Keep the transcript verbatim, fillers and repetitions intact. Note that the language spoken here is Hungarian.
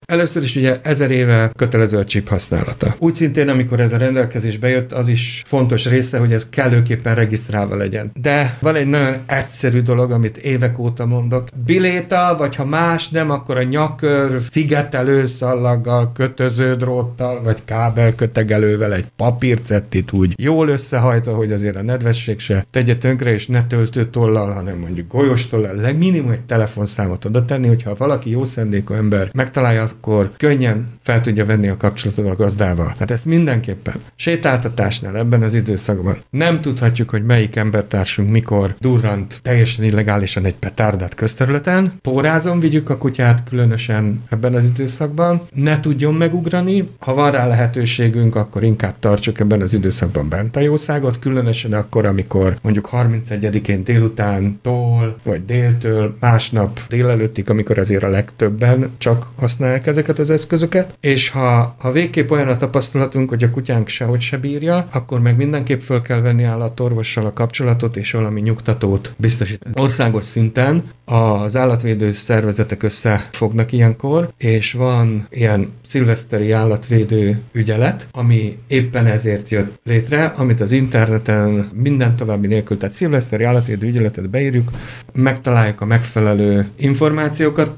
Először is ugye ezer éve kötelező a chip használata. Úgy szintén, amikor ez a rendelkezés bejött, az is fontos része, hogy ez kellőképpen regisztrálva legyen. De van egy nagyon egyszerű dolog, amit évek óta mondok. Biléta, vagy ha más nem, akkor a nyakör szigetelő szallaggal, kötöző dróttal, vagy kábelkötegelővel egy papírcettit úgy jól összehajtva, hogy azért a nedvesség se tegye tönkre, és ne töltőtollal, hanem mondjuk golyóstollal, legminimum egy telefonszámot oda tenni, hogyha valaki jó szándékú ember megtalálja, akkor könnyen fel tudja venni a kapcsolatot a gazdával. Hát ezt mindenképpen. Sétáltatásnál ebben az időszakban nem tudhatjuk, hogy melyik embertársunk mikor durrant teljesen illegálisan egy petárdát közterületen. Pórázon vigyük a kutyát, különösen ebben az időszakban. Ne tudjon megugrani. Ha van rá lehetőségünk, akkor inkább tartsuk ebben az időszakban bent a jószágot, különösen akkor, amikor mondjuk harmincegyedikén délutántól, vagy déltől, másnap délelőttig, amikor azért a legtöbben csak használják ezeket az eszközöket, és ha, ha végképp olyan a tapasztalatunk, hogy a kutyánk sehogy se bírja, akkor meg mindenképp föl kell venni állatorvossal a kapcsolatot, és valami nyugtatót biztosítani. Országos szinten az állatvédő szervezetek összefognak ilyenkor, és van ilyen szilveszteri állatvédő ügyelet, ami éppen ezért jött létre, amit az interneten minden további nélkül, tehát szilveszteri állatvédő ügyeletet beírjuk, megtaláljuk a megfelelő információkat,